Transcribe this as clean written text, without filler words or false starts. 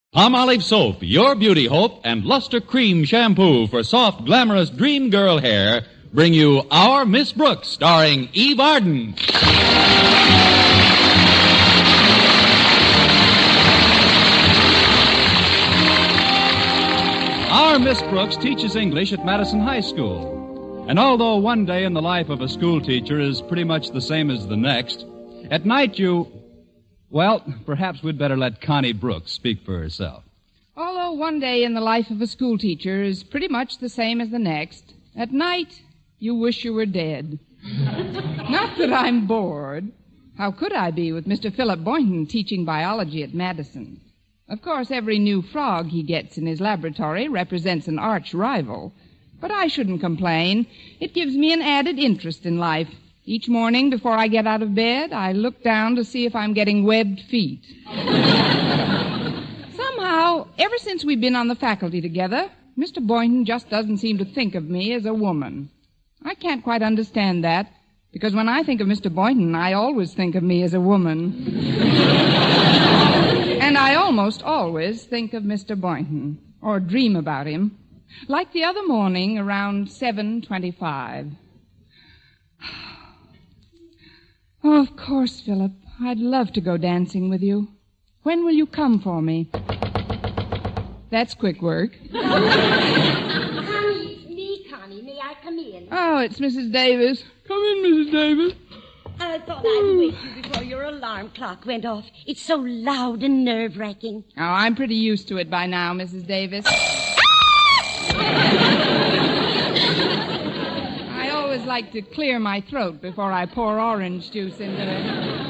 Palmolive Soap, your beauty hope, and Luster Cream Shampoo for soft, glamorous dream girl hair bring you Our Miss Brooks, starring Eve Arden. Our Miss Brooks teaches English at Madison High School. And although one day in the life of a school teacher is pretty much the same as the next, at night well, perhaps we'd better let Connie Brooks speak for herself. Although one day in the life of a schoolteacher is pretty much the same as the next, at night you wish you were dead. Not that I'm bored. How could I be with Mr. Philip Boynton teaching biology at Madison? Of course, every new frog he gets in his laboratory represents an arch rival. But I shouldn't complain. It gives me an added interest in life. Each morning before I get out of bed, I look down to see if I'm getting webbed feet. Somehow, ever since we've been on the faculty together, Mr. Boynton just doesn't seem to think of me as a woman. I can't quite understand that, because when I think of Mr. Boynton, I always think of me as a woman. And I almost always think of Mr. Boynton, or dream about him. Like the other morning around 7:25. Oh, of course, Philip. I'd love to go dancing with you. When will you come for me? That's quick work. Connie, it's me, Connie. May I come in? Oh, it's Mrs. Davis. Come in, Mrs. Davis. I thought I'd wake you before your alarm clock went off. It's so loud and nerve-wracking. Oh, I'm pretty used to it by now, Mrs. Davis. I always like to clear my throat before I pour orange juice into it.